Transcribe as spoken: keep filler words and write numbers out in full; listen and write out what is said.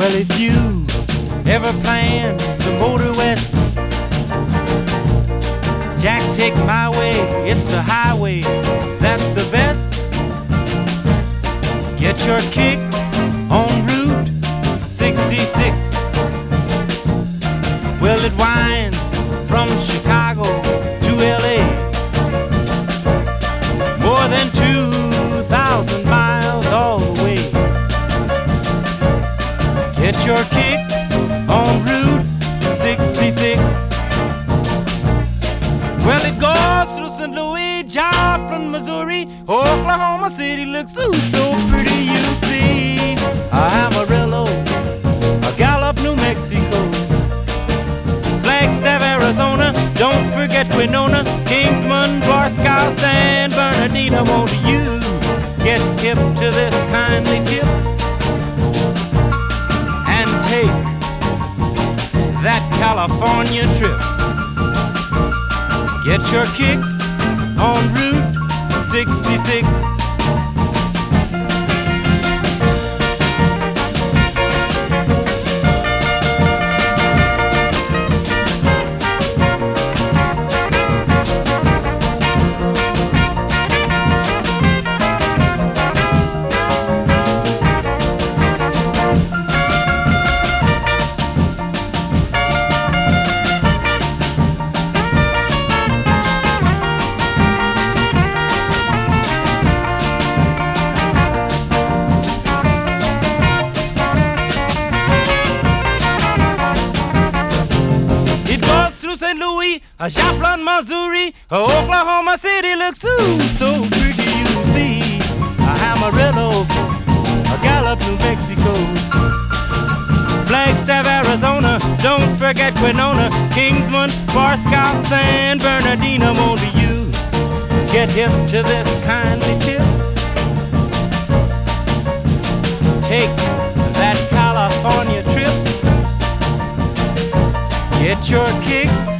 Well, if you ever plan to motor west, Jack, take my way, it's the highway, that's the best. Get your kicks on Route sixty-six. Well, it winds from Chicago to L A, more than two thousand miles all the way. Get your kicks on Route sixty-six. Well, it goes through Saint Louis, Joplin, Missouri, Oklahoma City looks ooh, so pretty, you see. Amarillo, Gallup, New Mexico, Flagstaff, Arizona, don't forget Winona, Kingsman, Barstow, San Bernardino. Won't you get hip to this kindly tip and take that California trip? Get your kicks on Route sixty-six. Saint Louis, Joplin, Missouri, Oklahoma City looks ooh, so pretty, you see. Amarillo, Gallup, New Mexico, Flagstaff, Arizona, don't forget Winona, Kingsman, Barstow, San Bernardino. Won't you get hip to this kindly tip? Take that California trip. Get your kicks